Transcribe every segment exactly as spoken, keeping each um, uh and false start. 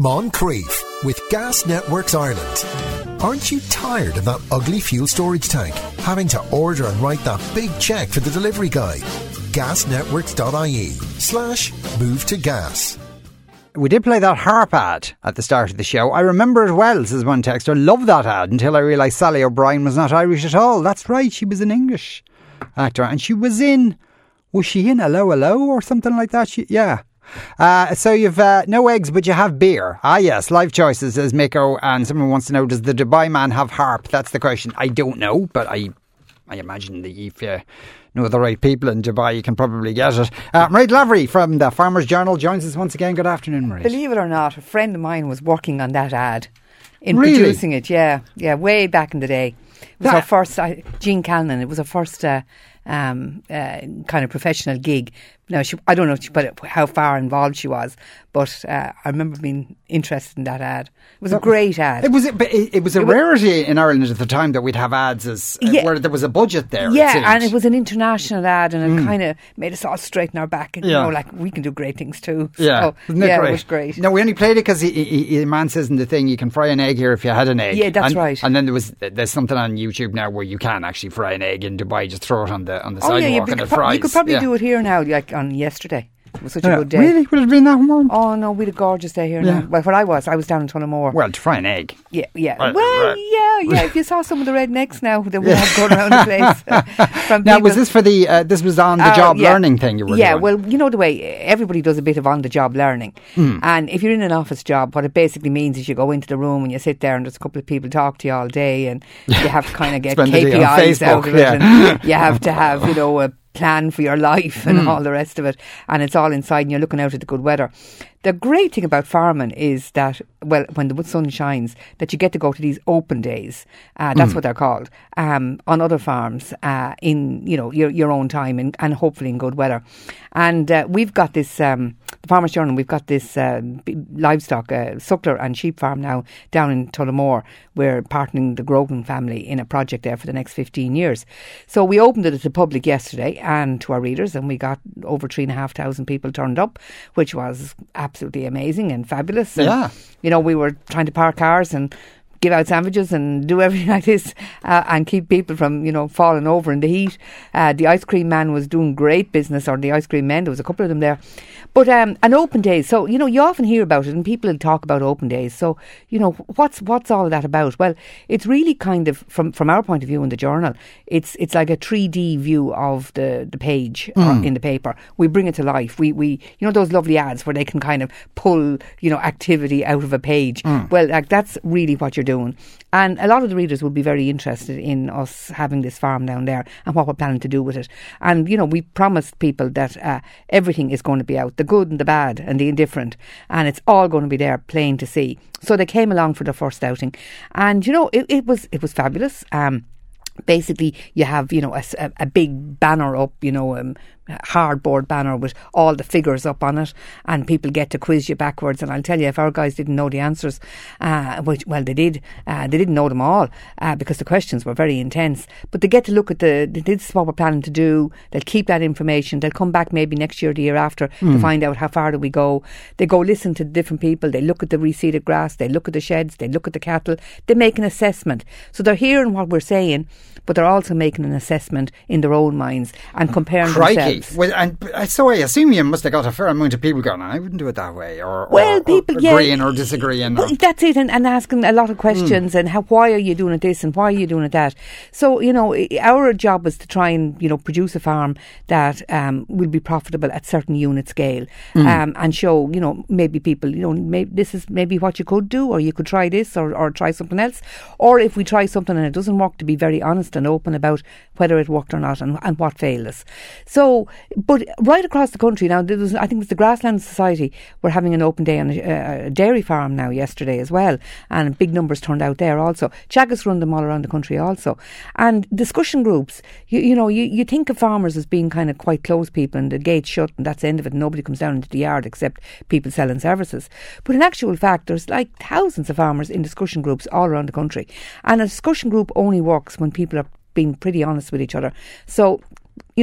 Moncrief with Gas Networks Ireland. Aren't you tired of that ugly fuel storage tank? Having to order and write that big cheque for the delivery guy? gasnetworks.ie slash move to gas. We did play that harp ad at the start of the show. I remember it well, says one texter. Love that ad until I realised Sally O'Brien was not Irish at all. That's right, she was an English actor. And she was in, was she in Hello Hello or something like that? She, yeah. Uh, so you've uh, no eggs, but you have beer. Ah, yes, life choices, says Miko. And someone wants to know, does the Dubai man have harp? That's the question. I don't know, but I, I imagine that if you know the right people in Dubai, you can probably get it. Uh, Mairead Lavery from the Farmers Journal joins us once again. Good afternoon, Mairead. Believe it or not, a friend of mine was working on that ad in really? producing it. Yeah, yeah, way back in the day. It was that, our first, uh, Jean Callan. It was our first uh, um, uh, kind of professional gig. Now, she, I don't know but how far involved she was, but uh, I remember being interested in that ad. It was a great ad. It was, it, it was a it rarity was, in Ireland at the time that we'd have ads as uh, yeah, where there was a budget there. Yeah, it and it was an international ad, and it mm. kind of made us all straighten our back and yeah. you know, like we can do great things too. So, yeah, Isn't it yeah, great? It was great. No, we only played it because the man says in the thing, you can fry an egg here if you had an egg. Yeah, that's and, right. And then there was there's something on YouTube now where you can actually fry an egg in Dubai. Just throw it on the on the oh, sidewalk yeah, yeah, and it pro- fries. You could probably yeah. do it here now, like on yesterday. It was such yeah. a good day. Really? Would it have been that warm? Oh no, we had a gorgeous day here yeah. now. Well, where I was, I was down in Tullamore. Well, to fry an egg. Yeah, yeah. Right, well, right. yeah, yeah. If you saw some of the rednecks now that we have going around the place. From now, people. was this for the, uh, this was on the job uh, yeah. learning thing you were yeah, doing? Yeah, well, you know the way everybody does a bit of on the job learning. Mm. And if you're in an office job, what it basically means is you go into the room and you sit there and there's a couple of people talk to you all day and you have to kind of get K P Is out of it. Yeah. And you have to have, you know, a plan for your life and mm. all the rest of it, and it's all inside and you're looking out at the good weather. The great thing about farming is that, well, when the sun shines, that you get to go to these open days. Uh, that's mm. what they're called, um, on other farms uh, in, you know, your your own time and, and hopefully in good weather. And uh, we've got this, um, the Farmers Journal, we've got this uh, livestock, uh, suckler and sheep farm now down in Tullamore. We're partnering the Grogan family in a project there for the next fifteen years. So we opened it to the public yesterday and to our readers, and we got over three and a half thousand people turned up, which was absolutely amazing and fabulous. And, yeah. you know, we were trying to park cars and give out sandwiches and do everything like this uh, and keep people from, you know, falling over in the heat. Uh, the ice cream man was doing great business, or the ice cream men, there was a couple of them there. But um, an open day, so, you know, you often hear about it and people talk about open days. So, you know, what's what's all of that about? Well, it's really kind of, from, from our point of view in the journal, it's it's like a three D view of the, the page mm. in the paper. We bring it to life. We, we, you know, those lovely ads where they can kind of pull, you know, activity out of a page. Mm. Well, like that's really what you're doing. And a lot of the readers will be very interested in us having this farm down there and what we're planning to do with it. And, you know, we promised people that uh, everything is going to be out, the good and the bad and the indifferent. And it's all going to be there, plain to see. So they came along for the first outing. And, you know, it, it was it was fabulous. Um, basically, you have, you know, a, a big banner up, you know, um, hardboard banner with all the figures up on it, and people get to quiz you backwards. And I'll tell you, if our guys didn't know the answers, uh, which, well, they did, uh, they didn't know them all uh, because the questions were very intense. But they get to look at the, this is what we're planning to do. They'll keep that information. They'll come back maybe next year, the year after, mm. to find out how far do we go. They go listen to different people. They look at the reseeded grass. They look at the sheds. They look at the cattle. They make an assessment. So they're hearing what we're saying, but they're also making an assessment in their own minds and comparing Crikey. themselves. Well, and so I assume you must have got a fair amount of people going, I wouldn't do it that way, or, well, or, people, or yeah, agreeing or disagreeing. Well, or. That's it, and, and asking a lot of questions, mm. and how, why are you doing it this and why are you doing it that? So, you know, our job is to try and, you know, produce a farm that um, will be profitable at certain unit scale, mm. um, and show, you know, maybe people, you know, maybe this is maybe what you could do, or you could try this, or, or try something else. Or if we try something and it doesn't work, to be very honest and open about whether it worked or not and, and what failed us. So, but right across the country now, there was, I think it was the Grassland Society were having an open day on a, a dairy farm now yesterday as well, and big numbers turned out there also. Teagasc run them all around the country also. And discussion groups, you, you know, you, you think of farmers as being kind of quite close people and the gate's shut and that's the end of it and nobody comes down into the yard except people selling services. But in actual fact, there's like thousands of farmers in discussion groups all around the country. And a discussion group only works when people are being pretty honest with each other. So, you know,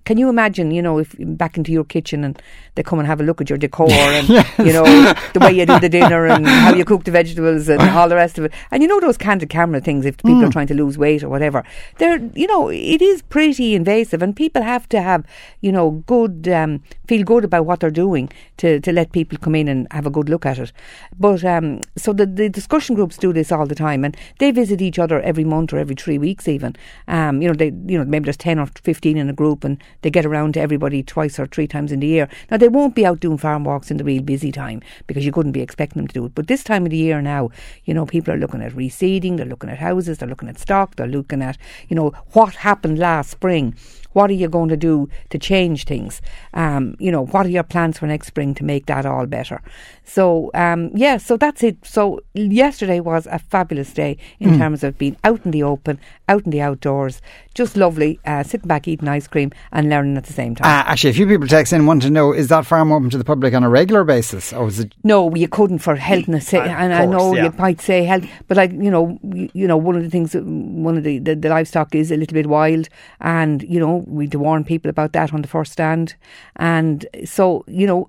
can you imagine, you know, if back into your kitchen and they come and have a look at your decor and, yes. you know, the way you do the dinner and how you cook the vegetables and all the rest of it. And you know those candid camera things, if people mm. are trying to lose weight or whatever, they're, you know, it is pretty invasive, and people have to have, you know, good, um, feel good about what they're doing to, to let people come in and have a good look at it. But, um, so the, the discussion groups do this all the time, and they visit each other every month or every three weeks even. Um, you know, they, you know, maybe there's ten or fifteen in a group, and they get around to everybody twice or three times in the year. Now, they won't be out doing farm walks in the real busy time, because you couldn't be expecting them to do it. But this time of the year now, you know, people are looking at reseeding, they're looking at houses, they're looking at stock, they're looking at, you know, what happened last spring. What are you going to do to change things? Um, you know, what are your plans for next spring to make that all better? So, um, yeah, so that's it. So yesterday was a fabulous day in mm. terms of being out in the open, out in the outdoors. Just lovely, uh, sitting back eating ice cream and learning at the same time. Uh, actually, a few people text in want to know, is that farm open to the public on a regular basis? Or is it? No, you couldn't for health and safety. And course, I know yeah. you might say health, but like, you know, you, you know, one of the things, one of the, the, the livestock is a little bit wild, and, you know, we had to warn people about that on the first stand. And so, you know,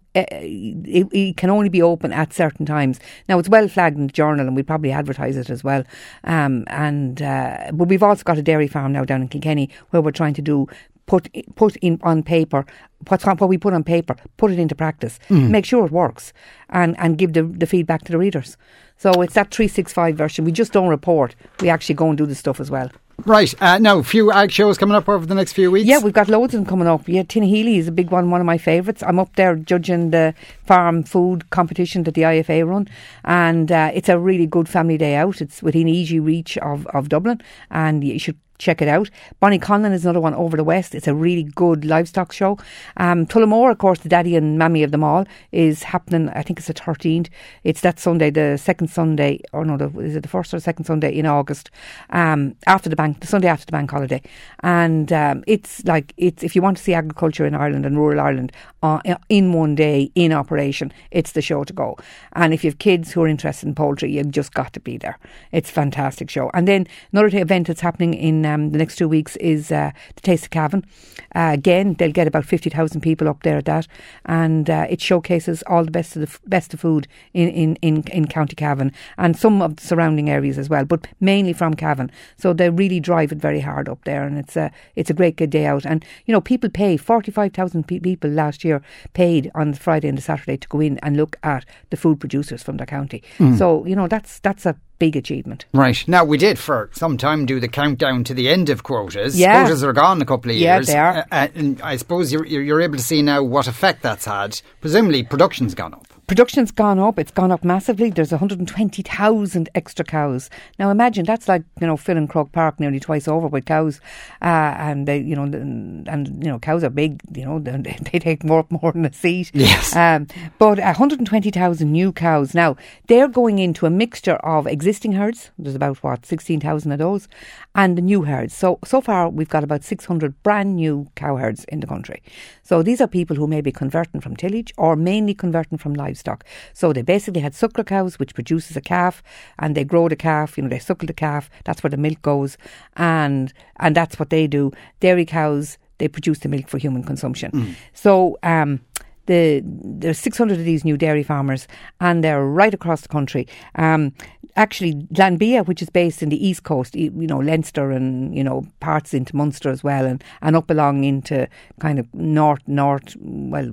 it, it can only be open at certain times. Now, it's well flagged in the journal, and we probably advertise it as well. Um, and uh, but we've also got a dairy farm now down in Kilkenny where we're trying to do put put in on paper what's what we put on paper, put it into practice, mm. make sure it works, and and give the the feedback to the readers. So it's that three sixty-five version. We just don't report. We actually go and do the stuff as well. Right. Uh, now, a few ag shows coming up over the next few weeks. Yeah, we've got loads of them coming up. Yeah, Tinnahealy is a big one, one of my favourites. I'm up there judging the farm food competition that the I F A run, and uh, it's a really good family day out. It's within easy reach of, of Dublin, and you should check it out. Bonnie Conlon is another one over the west. It's a really good livestock show. Um, Tullamore, of course, the daddy and mammy of them all, is happening, I think it's the thirteenth. It's that Sunday, the second Sunday, or no, the, is it the first or second Sunday in August, um, after the bank, the Sunday after the bank holiday. And um, it's like, it's if you want to see agriculture in Ireland and rural Ireland uh, in one day, in operation, it's the show to go. And if you have kids who are interested in poultry, you've just got to be there. It's a fantastic show. And then another event that's happening in Um, the next two weeks is uh, the Taste of Cavan. Uh, again, they'll get about fifty thousand people up there at that, and uh, it showcases all the best of the f- best of food in, in, in, in County Cavan and some of the surrounding areas as well, but mainly from Cavan. So they really drive it very hard up there, and it's a it's a great good day out. And you know, people pay forty-five thousand pe- people last year paid on the Friday and the Saturday to go in and look at the food producers from their county. Mm. So you know, that's that's a big achievement. Right. Now, we did for some time do the countdown to the end of quotas. Yeah. Quotas are gone a couple of yeah, years. They are. Uh, and I suppose you're, you're able to see now what effect that's had. Presumably, production's gone up. Production's gone up. It's gone up massively. There's one hundred twenty thousand extra cows. Now imagine that's like, you know, filling Croke Park nearly twice over with cows. Uh, and they, you know, and you know, cows are big. You know, they, they take more more than a seat. Yes. Um, but one hundred twenty thousand new cows. Now they're going into a mixture of existing herds. There's about what sixteen thousand of those, and the new herds. So so far we've got about six hundred brand new cow herds in the country. So these are people who may be converting from tillage or mainly converting from livestock. So they basically had suckler cows, which produces a calf, and they grow the calf, you know, they suckle the calf, that's where the milk goes, and and that's what they do. Dairy cows, they produce the milk for human consumption. Mm. So um The, there's six hundred of these new dairy farmers, and they're right across the country. Um, actually, Glanbia, which is based in the east coast, you know, Leinster and, you know, parts into Munster as well, and, and up along into kind of north, north, well,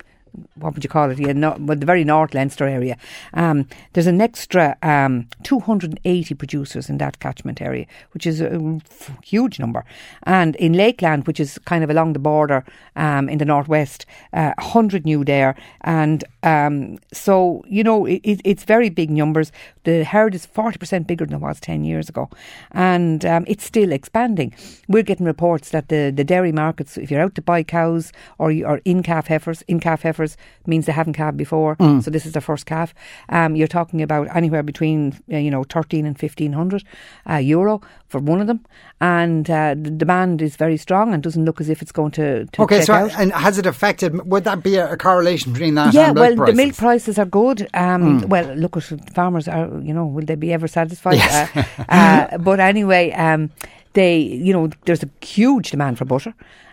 what would you call it? Yeah, no, well, the very north Leinster area. Um, there's an extra um, two hundred eighty producers in that catchment area, which is a f- huge number. And in Lakeland, which is kind of along the border um, in the northwest, uh, one hundred new there. And um, so, you know, it, it, it's very big numbers. The herd is forty percent bigger than it was ten years ago. And um, it's still expanding. We're getting reports that the, the dairy markets, if you're out to buy cows or you are in calf heifers, in calf heifers, means they haven't calved before, mm. so this is their first calf. Um, you're talking about anywhere between uh, you know thirteen and fifteen hundred uh, euro for one of them, and uh, the demand is very strong and doesn't look as if it's going to, to okay. check So, out. and has it affected? Would that be a, a correlation between that? Yeah, and well, milk prices? the milk prices are good. Um, mm. Well, look at farmers are. You know, will they be ever satisfied? Yes. uh, uh, but anyway, um, they you know there's a huge demand for butter.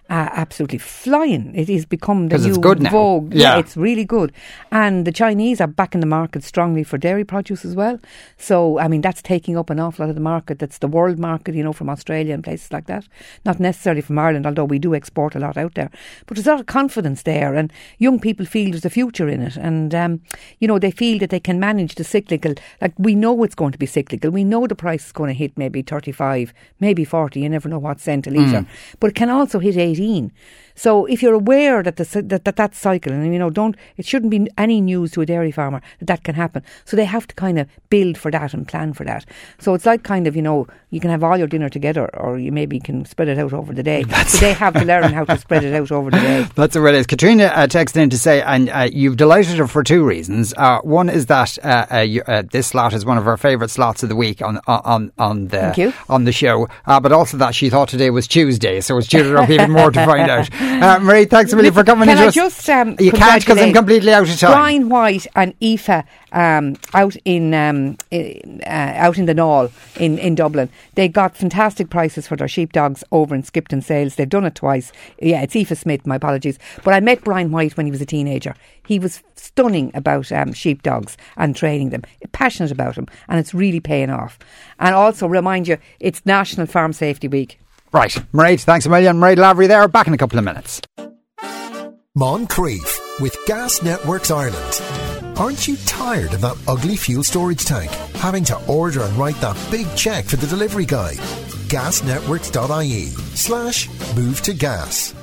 uh, absolutely flying. It has become the new it's good now. vogue. Yeah. yeah, it's really good. And the Chinese are back in the market strongly for dairy produce as well. So, I mean, that's taking up an awful lot of the market. That's the world market, you know, from Australia and places like that. Not necessarily from Ireland, although we do export a lot out there. But there's a lot of confidence there, and young people feel there's a future in it. And, um, you know, they feel that they can manage the cyclical. Like, we know it's going to be cyclical. We know the price is going to hit maybe thirty-five, maybe forty. You never know what cent a litre. Mm. But it can also hit eighteen. So if you're aware that the, that, that that cycle, and you know, don't, it shouldn't be any news to a dairy farmer that that can happen. So they have to kind of build for that and plan for that. So it's like kind of, you know, you can have all your dinner together, or you maybe can spread it out over the day. But they have to learn how to spread it out over the day. That's what it is. Katrina uh, texted in to say, and uh, you've delighted her for two reasons. Uh, one is that uh, uh, you, uh, this slot is one of her favourite slots of the week on on on the Thank you. on the show. Uh, but also that she thought today was Tuesday, so it's cheered her up even more to find out. Uh, Marie, thanks a million for coming Can in. I just, um, you can't because I'm completely out of time. Brian White and Aoife um, out in um, uh, out in the Knoll in, in Dublin. They got fantastic prices for their sheepdogs over in Skipton Sales. They've done it twice. Yeah, it's Aoife Smith, my apologies. But I met Brian White when he was a teenager. He was stunning about um, sheepdogs and training them, passionate about them, and it's really paying off. And also remind you, it's National Farm Safety Week. Right, Mairead, thanks a million. Mairead Lavery there, back in a couple of minutes. Moncrief with Gas Networks Ireland. Aren't you tired of that ugly fuel storage tank? Having to order and write that big cheque for the delivery guy? gasnetworks.ie slash move to gas.